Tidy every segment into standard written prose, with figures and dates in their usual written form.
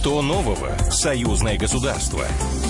Что нового? Союзное государство.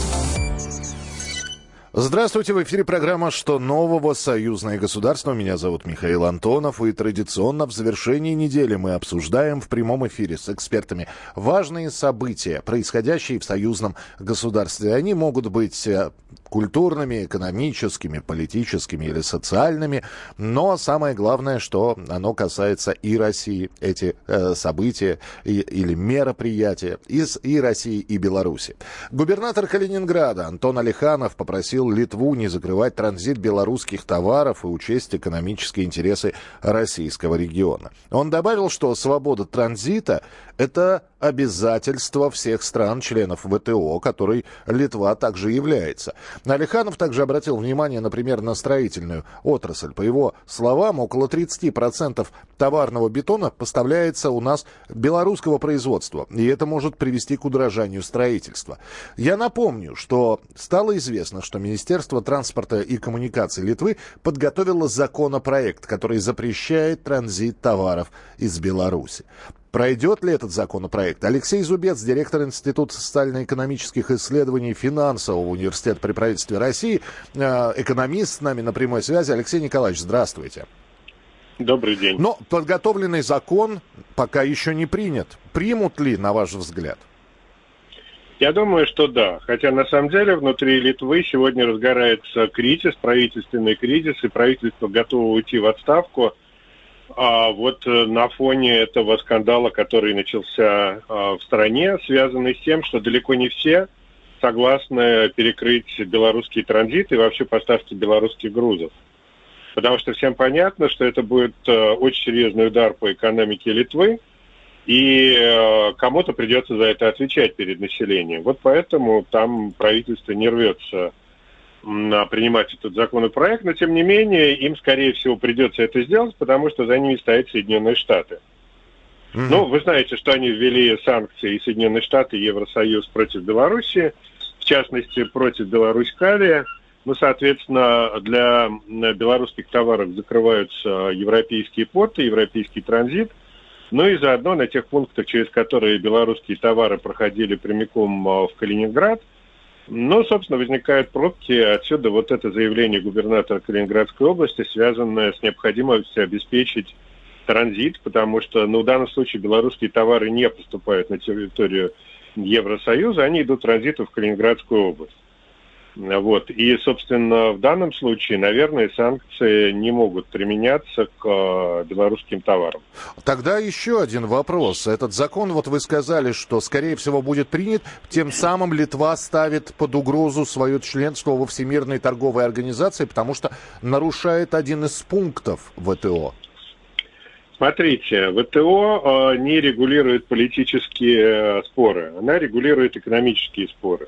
Здравствуйте, в эфире программа «Что нового? Союзное государство». Меня зовут Михаил Антонов, и традиционно в завершении недели мы обсуждаем в прямом эфире с экспертами важные события, происходящие в союзном государстве. Они могут быть культурными, экономическими, политическими или социальными, но самое главное, что оно касается и России, эти события или мероприятия и России, и Беларуси. Губернатор Калининграда Антон Алиханов попросил Литву не закрывать транзит белорусских товаров и учесть экономические интересы российского региона. Он добавил, что свобода транзита – это обязательство всех стран-членов ВТО, которой Литва также является. Алиханов также обратил внимание, например, на строительную отрасль. По его словам, около 30% товарного бетона поставляется у нас белорусского производства, и это может привести к удорожанию строительства. Я напомню, что стало известно, что Министерство транспорта и коммуникаций Литвы подготовило законопроект, который запрещает транзит товаров из Беларуси. Пройдет ли этот законопроект? Алексей Зубец, директор Института социально-экономических исследований Финансового университета при правительстве России, экономист с нами на прямой связи. Алексей Николаевич, здравствуйте. Добрый день. Но подготовленный закон пока еще не принят. Примут ли, на ваш взгляд? Я думаю, что да. Хотя на самом деле внутри Литвы сегодня разгорается кризис, правительственный кризис, и правительство готово уйти в отставку. А вот на фоне этого скандала, который начался в стране, связанный с тем, что далеко не все согласны перекрыть белорусский транзит и вообще поставки белорусских грузов. Потому что всем понятно, что это будет очень серьезный удар по экономике Литвы, и кому-то придется за это отвечать перед населением. Вот поэтому там правительство не рвется принимать этот законопроект, но тем не менее им, скорее всего, придется это сделать, потому что за ними стоят Соединенные Штаты. Ну, вы знаете, что они ввели санкции, и Соединенные Штаты, и Евросоюз против Беларуси, в частности, против Беларусь-Калия. Ну, соответственно, для белорусских товаров закрываются европейские порты, европейский транзит, ну и заодно на тех пунктах, через которые белорусские товары проходили прямиком в Калининград, ну, собственно, возникают пробки. Отсюда вот это заявление губернатора Калининградской области, связанное с необходимостью обеспечить транзит, потому что, ну, в данном случае белорусские товары не поступают на территорию Евросоюза, они идут транзитом в Калининградскую область. Вот. И, собственно, в данном случае, наверное, санкции не могут применяться к белорусским товарам. Тогда еще один вопрос. Этот закон, вот вы сказали, что, скорее всего, будет принят, тем самым Литва ставит под угрозу свое членство во Всемирной торговой организации, потому что нарушает один из пунктов ВТО. Смотрите, ВТО не регулирует политические споры, она регулирует экономические споры.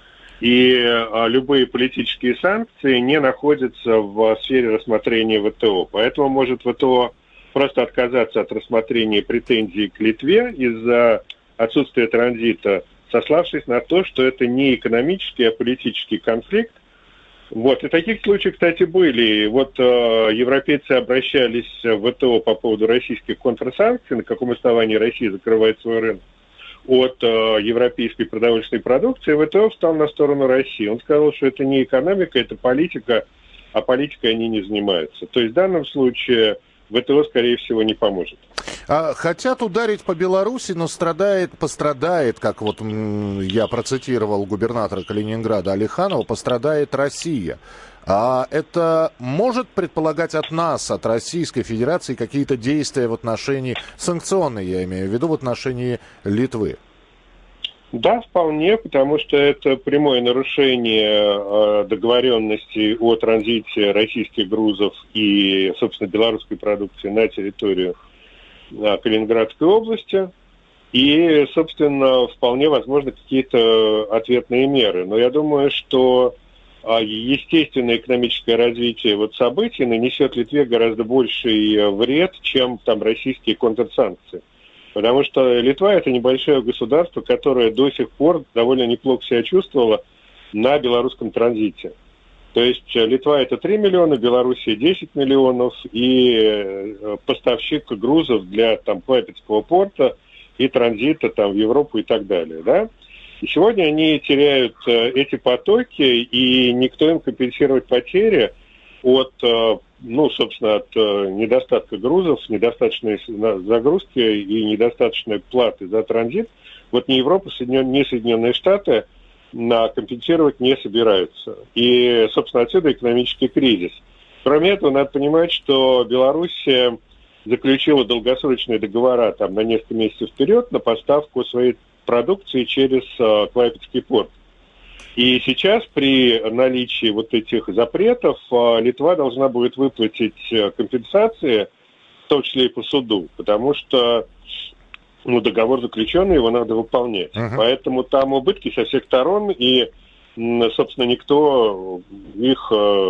И любые политические санкции не находятся в сфере рассмотрения ВТО. Поэтому может ВТО просто отказаться от рассмотрения претензий к Литве из-за отсутствия транзита, сославшись на то, что это не экономический, а политический конфликт. Вот. И таких случаев, кстати, были. Вот европейцы обращались в ВТО по поводу российских контрсанкций, на каком основании Россия закрывает свой рынок от европейской продовольственной продукции, ВТО встал на сторону России. Он сказал, что это не экономика, это политика, а политикой они не занимаются. То есть в данном случае ВТО, скорее всего, не поможет. Хотят ударить по Беларуси, но пострадает, как вот я процитировал губернатора Калининграда Алиханова, пострадает Россия. А это может предполагать от нас, от Российской Федерации, какие-то действия в отношении, санкционные, я имею в виду, в отношении Литвы? Да, вполне, потому что это прямое нарушение договоренности о транзите российских грузов и, собственно, белорусской продукции на территорию Калининградской области. И, собственно, вполне возможны какие-то ответные меры. Но я думаю, что естественное экономическое развитие вот событий нанесет Литве гораздо больший вред, чем там российские контрсанкции. Потому что Литва – это небольшое государство, которое до сих пор довольно неплохо себя чувствовало на белорусском транзите. То есть Литва – это 3 миллиона, Белоруссия – 10 миллионов, и поставщик грузов для там Клайпедского порта и транзита там, в Европу и так далее. Да? И сегодня они теряют эти потоки, и никто им компенсировать потери от, собственно, от недостатка грузов, недостаточной загрузки и недостаточной платы за транзит. Вот ни Европа, ни Соединенные Штаты компенсировать не собираются. И, собственно, отсюда экономический кризис. Кроме этого, надо понимать, что Белоруссия заключила долгосрочные договора там, на несколько месяцев вперед на поставку своей продукции через Клайпедский порт. И сейчас при наличии вот этих запретов Литва должна будет выплатить компенсации, в том числе и по суду, потому что договор заключенный, его надо выполнять. Поэтому там убытки со всех сторон, и, собственно, никто их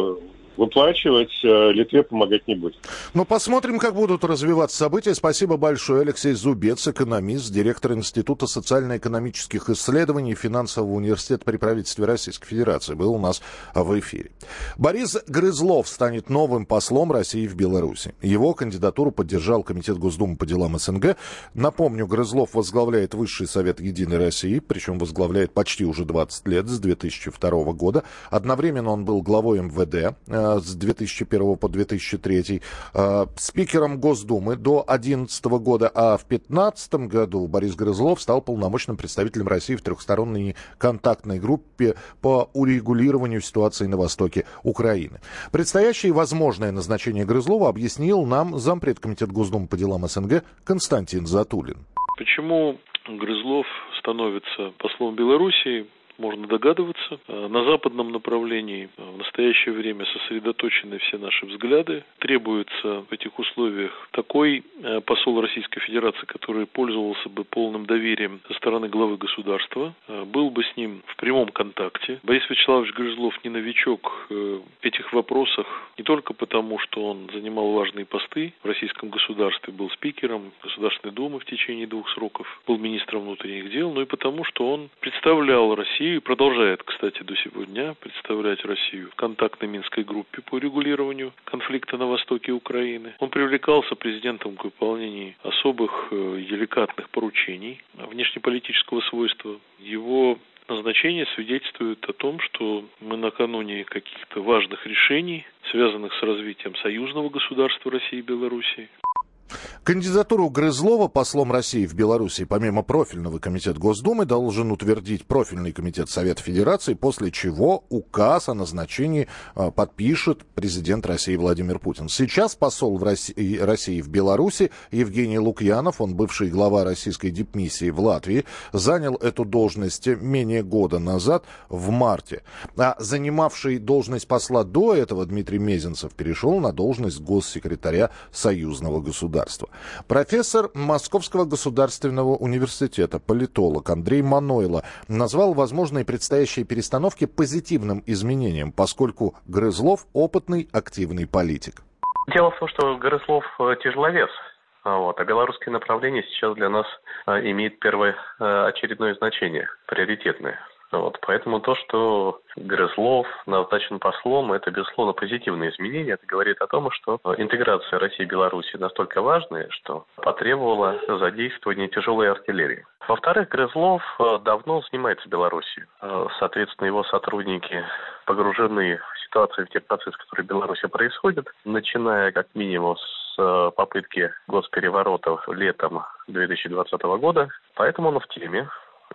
выплачивать Литве помогать не будет. Посмотрим, как будут развиваться события. Спасибо большое. Алексей Зубец, экономист, директор Института социально-экономических исследований Финансового университета при правительстве Российской Федерации, был у нас в эфире. Борис Грызлов станет новым послом России в Беларуси. Его кандидатуру поддержал Комитет Госдумы по делам СНГ. Напомню, Грызлов возглавляет Высший совет Единой России, причем возглавляет почти уже 20 лет, с 2002 года. Одновременно он был главой МВД с 2001 по 2003, спикером Госдумы до 2011 года, а в 2015 году Борис Грызлов стал полномочным представителем России в трехсторонней контактной группе по урегулированию ситуации на востоке Украины. Предстоящее и возможное назначение Грызлова объяснил нам зампред Комитета Госдумы по делам СНГ Константин Затулин. Почему Грызлов становится послом Белоруссии? Можно догадываться. На западном направлении в настоящее время сосредоточены все наши взгляды. Требуется в этих условиях такой посол Российской Федерации, который пользовался бы полным доверием со стороны главы государства, был бы с ним в прямом контакте. Борис Вячеславович Грызлов не новичок в этих вопросах не только потому, что он занимал важные посты в российском государстве, был спикером Государственной Думы в течение 2 сроков, был министром внутренних дел, но и потому, что он представлял Россию и продолжает, кстати, до сегодня представлять Россию в контактной Минской группе по регулированию конфликта на востоке Украины. Он привлекался президентом к выполнению особых деликатных поручений внешнеполитического свойства. Его назначение свидетельствует о том, что мы накануне каких-то важных решений, связанных с развитием союзного государства России и Белоруссии. Кандидатуру Грызлова послом России в Беларуси помимо профильного комитета Госдумы должен утвердить профильный комитет Совета Федерации, после чего указ о назначении подпишет президент России Владимир Путин. Сейчас посол России в Беларуси Евгений Лукьянов, он бывший глава российской дипмиссии в Латвии, занял эту должность менее года назад, в марте. А занимавший должность посла до этого Дмитрий Мезенцев перешел на должность госсекретаря союзного государства. Профессор Московского государственного университета, политолог Андрей Манойло назвал возможные предстоящие перестановки позитивным изменением, поскольку Грызлов опытный, активный политик. Дело в том, что Грызлов тяжеловес. А белорусское направление сейчас для нас имеет первоочередное значение, приоритетное. Поэтому то, что Грызлов назначен послом, это, безусловно, позитивное изменение. Это говорит о том, что интеграция России и Беларуси настолько важная, что потребовала задействования тяжелой артиллерии. Во-вторых, Грызлов давно занимается Белоруссией. Соответственно, его сотрудники погружены в ситуацию, в те процессы, которые в Беларуси происходят, начиная как минимум с попытки госпереворота летом 2020 года. Поэтому он в теме.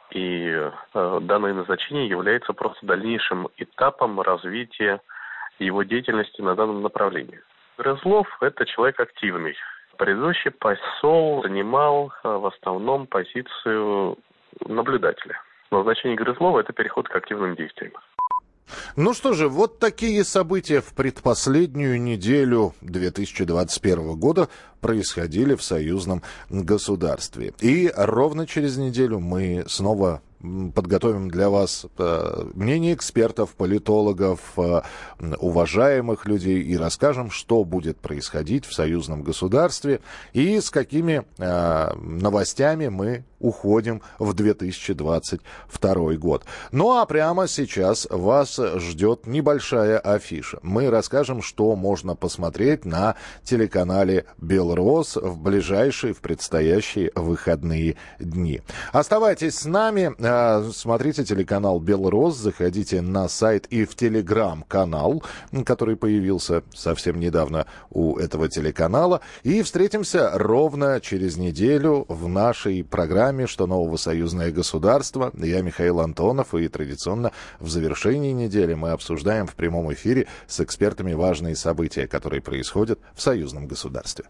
И данное назначение является просто дальнейшим этапом развития его деятельности на данном направлении. Грызлов – это человек активный. Предыдущий посол занимал в основном позицию наблюдателя. Назначение Грызлова – это переход к активным действиям. Ну что же, вот такие события в предпоследнюю неделю 2021 года происходили в союзном государстве. И ровно через неделю мы снова подготовим для вас мнение экспертов, политологов, уважаемых людей и расскажем, что будет происходить в союзном государстве и с какими новостями мы уходим в 2022 год. Ну а прямо сейчас вас ждет небольшая афиша. Мы расскажем, что можно посмотреть на телеканале «Белрос» в ближайшие, в предстоящие выходные дни. Оставайтесь с нами, смотрите телеканал «Белрос», заходите на сайт и в телеграм-канал, который появился совсем недавно у этого телеканала. И встретимся ровно через неделю в нашей программе «Что нового, союзное государство». Я Михаил Антонов, и традиционно в завершении недели мы обсуждаем в прямом эфире с экспертами важные события, которые происходят в союзном государстве.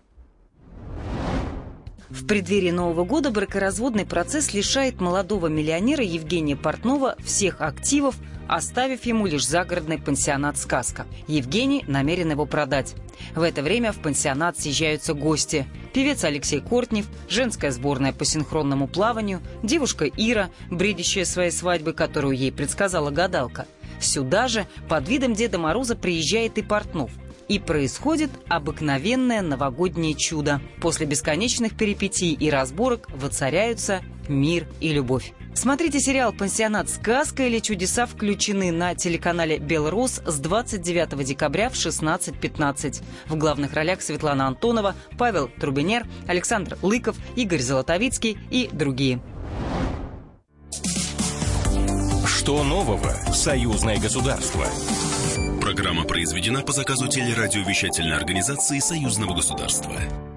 В преддверии Нового года бракоразводный процесс лишает молодого миллионера Евгения Портнова всех активов, оставив ему лишь загородный пансионат «Сказка». Евгений намерен его продать. В это время в пансионат съезжаются гости. Певец Алексей Кортнев, женская сборная по синхронному плаванию, девушка Ира, бредящая своей свадьбы, которую ей предсказала гадалка. Сюда же под видом Деда Мороза приезжает и Портнов. И происходит обыкновенное новогоднее чудо. После бесконечных перипетий и разборок воцаряются мир и любовь. Смотрите сериал «Пансионат Сказка» или «Чудеса» включены на телеканале «Белрос» с 29 декабря в 16:15. В главных ролях Светлана Антонова, Павел Трубенер, Александр Лыков, Игорь Золотовицкий и другие. Что нового? Союзное государство. Программа произведена по заказу телерадиовещательной организации Союзного государства.